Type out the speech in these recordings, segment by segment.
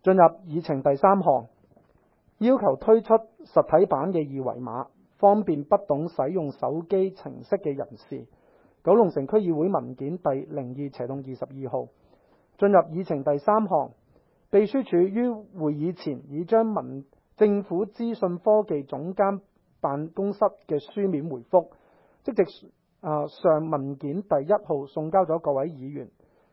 進入議程第三項，要求推出實體版嘅二維碼，方便不懂使用手機程式嘅人士。九龍城區議會文件第02/22號。進入議程第三項，秘書處於會議前已將政府資訊科技總監辦公室嘅書面回覆，即席上文件第1號送交咗各位議員。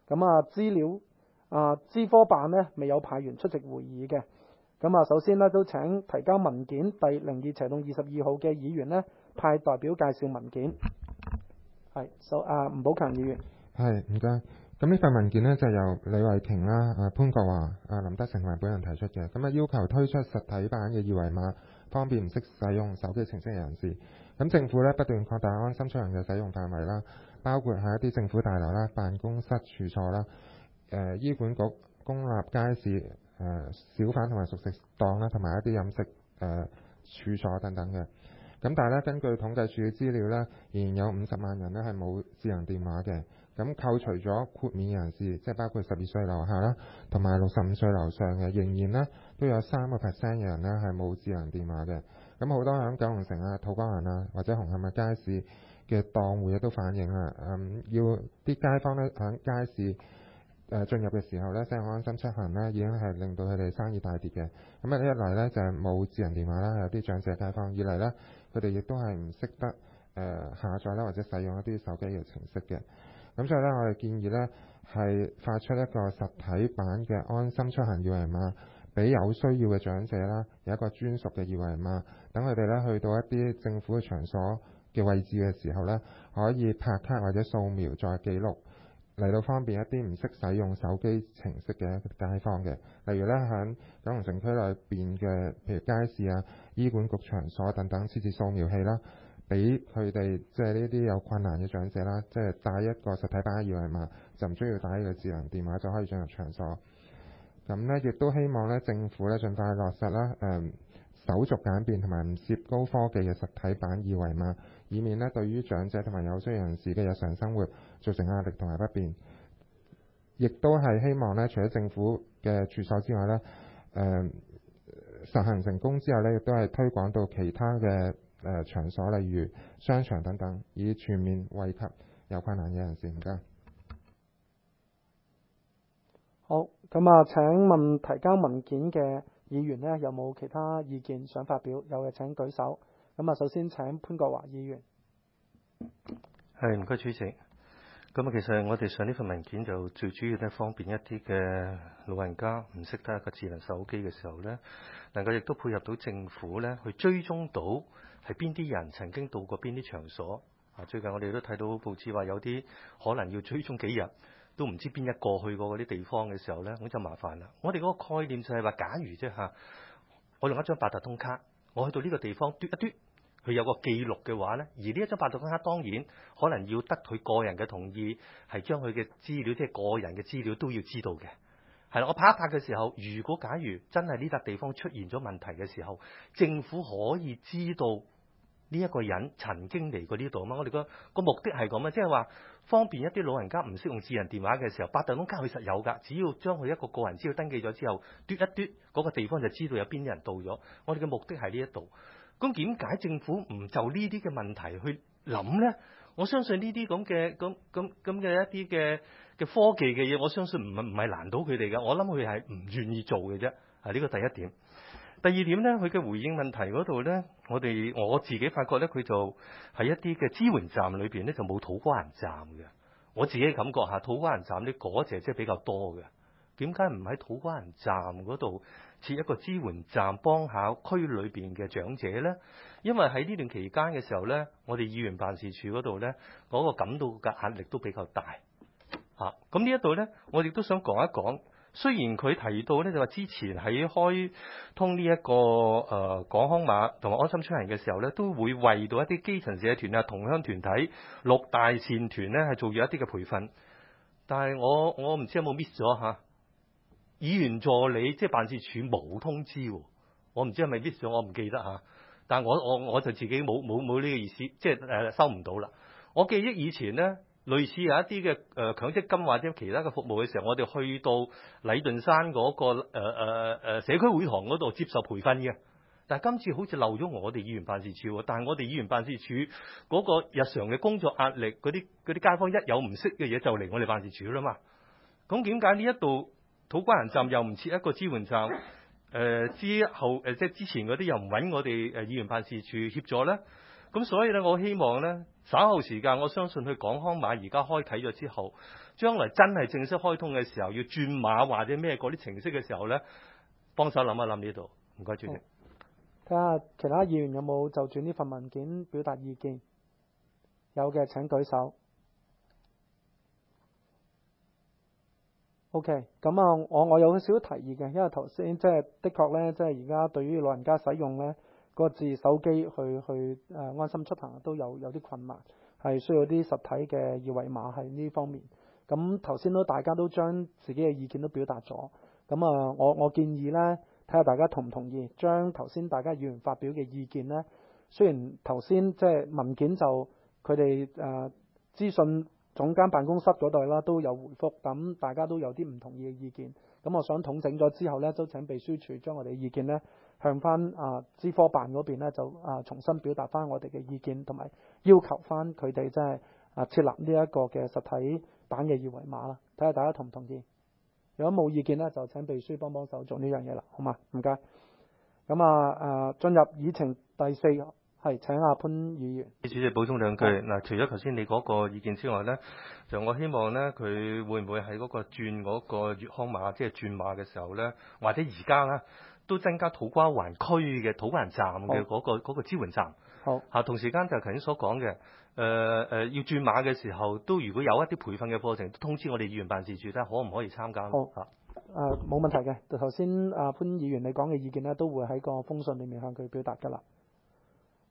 資科辦呢未有派員出席會議嘅。首先呢都請提交文件第02/22號嘅議員呢派代表介紹文件。係，吳寶強議員。 係，唔該。咁呢份文件呢，就由李慧瓊啦、潘國華、林德成同埋本人提出嘅。要求推出實體版嘅二維碼，方便唔識使用手機程式嘅人士。咁政府呢不斷擴大安心出行嘅使用範圍啦，包括喺一啲政府大樓啦、辦公室處所啦、醫管局、公立街市、小販同埋熟食檔啦，同埋一啲飲食處所等等嘅。但係咧，根據統計處嘅資料咧，仍然有50萬人咧係冇智能電話嘅。咁扣除咗豁免人士，即係包括12歲樓下啦，同埋65歲樓上嘅，仍然咧都有3%嘅人咧係冇智能電話嘅。咁好多響九龍城啊、土瓜灣啊或者紅磡嘅街市嘅檔戶都反映啦，要啲街坊咧響街市進入嘅時候咧，使用安心出行咧，已經係令到佢哋生意大跌嘅。一嚟咧就係冇智能電話啦，有啲長者街坊；二嚟咧，佢哋亦都係唔識得下載啦或者使用一啲手機嘅程式嘅。咁所以咧，我哋建議咧係發出一個實體版嘅安心出行二維碼，俾有需要嘅長者啦，有一個專屬嘅二維碼，等佢哋咧去到一啲政府嘅場所嘅位置嘅時候咧，可以拍卡或者掃描再記錄，嚟到方便一啲唔識使用手機程式嘅街坊嘅。例如咧，喺九龍城區裏邊嘅，譬如街市啊、醫管局場所等等，設置掃描器啦，俾佢哋即係呢啲有困難嘅長者啦，即係帶一個實體版嘅二維碼，就唔需要帶呢個智能電話就可以進入場所。咁呢，亦都希望咧政府咧盡快落實啦，手續簡便同埋唔涉高科技嘅實體版二維碼，以免咧對於長者同埋有需要人士嘅日常生活造成壓力同埋不便。亦都係希望咧，除咗政府嘅處所之外咧，實行成功之後咧，亦都係推廣到其他嘅場所，例如商場等等，以全面惠及有困難嘅人士。唔該。 好，請問提交文件嘅議員呢，有冇其他意見想發表？有嘅請舉手。首先請潘國華議員。 係，唔該主席。其實我哋上呢份文件就最主要咧，方便一啲嘅老人家唔識得一個智能手機嘅時候咧，能夠亦都配合到政府咧去追蹤到係邊啲人曾經到過邊啲場所。最近我哋都睇到報紙話有啲可能要追蹤幾日都唔知邊一個去過嗰啲地方嘅時候咧，咁就麻煩啦。我哋嗰個概念就係話，假如啫嚇，我用一張八達通卡，我去到呢個地方嘟一嘟，佢有個記錄嘅話呢，而呢一張八達通卡當然可能要得佢個人嘅同意，係將佢嘅資料，即係個人嘅資料都要知道嘅。係啦，我拍一拍嘅時候，如果假如真係呢笪地方出現咗問題嘅時候，政府可以知道呢一個人曾經嚟過呢度嘛。我哋個目的係咁啊，即係話方便一啲老人家唔識用智能電話嘅時候，八達通卡佢實有㗎，只要將佢一個個人資料登記咗之後，嘟一嘟嗰個地方就知道有邊啲人到咗。我哋嘅目的係呢一度。咁點解政府唔就呢啲嘅問題去諗呢？我相信呢啲咁嘅一啲嘅科技嘅嘢，我相信唔係難到佢哋嘅。我諗佢係唔願意做嘅啫。係呢個第一點。第二點呢，佢嘅回應問題嗰度呢，我自己發覺呢，佢就喺一啲嘅支援站裏邊呢，就冇土瓜灣站嘅。我自己感覺下土瓜灣站呢嗰隻即係比較多嘅。點解唔喺土瓜灣站嗰度設一個支援站，幫下區裏邊嘅長者呢？因為喺呢段期間嘅時候呢，我哋議員辦事處嗰度呢，嗰個感到嘅壓力都比較大嚇。咁呢一度呢，我亦都想講一講。雖然佢提到呢，就話之前喺開通呢一個港康碼同埋安心出行嘅時候呢，都會為到一啲基層社團啊、同鄉團體、綠大善團呢係做咗一啲嘅培訓。但係我唔知有冇 miss 咗嚇。議員助理即係辦事處冇通知，我唔知係咪 miss 咗，我唔記得嚇。但係我就自己冇呢個意思，即係收唔到啦。我記憶以前呢， 類似有一啲嘅強積金或者其他嘅服務嘅時候，我哋去到禮頓山嗰、個社區會堂嗰度接受培訓嘅。但係今次好似漏咗我哋議員辦事處喎，但係我哋議員辦事處嗰個日常嘅工作壓力，嗰啲街坊一有唔識嘅嘢就嚟我哋辦事處啦嘛。咁點解呢一度土瓜灣站又唔設一個支援站？之後即係之前嗰啲又唔揾我哋議員辦事處協助咧？咁所以咧，我希望咧稍後時間，我相信去港康碼而家開啓咗之後，將來真係正式開通嘅時候，要轉碼或者咩嗰啲程式嘅時候咧，幫手諗一諗呢度。唔該，主席。 睇下其他議員有冇就住呢份文件表達意見？有嘅請舉手。OK，咁啊，我有少少提議嘅，因為頭先即係的確咧，即係而家對於老人家使用咧個智手機去安心出行都有啲困難，係需要啲實體嘅二維碼喺呢方面。咁頭先大家都將自己嘅意見都表達咗，咁啊，我建議咧。睇下大家同唔同意，將頭先大家議員發表嘅意見呢，雖然頭先即係文件就佢哋資訊總監辦公室嗰度啦都有回覆，咁大家都有啲唔同意嘅意見，咁我想統整咗之後呢，都請秘書處將我哋嘅意見呢向翻資科辦嗰邊呢就重新表達翻我哋嘅意見，同埋要求翻佢哋即係設立呢一個嘅實體版嘅二維碼啦，睇下大家同唔同意。如果冇意見呢，就請秘書幫手做呢樣嘢啦，好嘛？唔該。咁進入議程第四個係請阿潘議員。 主席補充兩句嗱，除咗頭先你嗰個意見之外呢，就我希望呢，佢會唔會喺嗰個轉嗰個粵康碼，即係轉碼嘅時候呢，或者而家呢，都增加土瓜灣區嘅土瓜灣站嘅嗰個支援站。 好。 同時間就係頭先所講嘅，要轉碼嘅時候，都如果有一啲培訓嘅課程，都通知我哋議員辦事處睇下可唔可以參加。 好。冇問題嘅。頭先潘議員你講嘅意見呢，都會喺個封信裡面向佢表達㗎啦。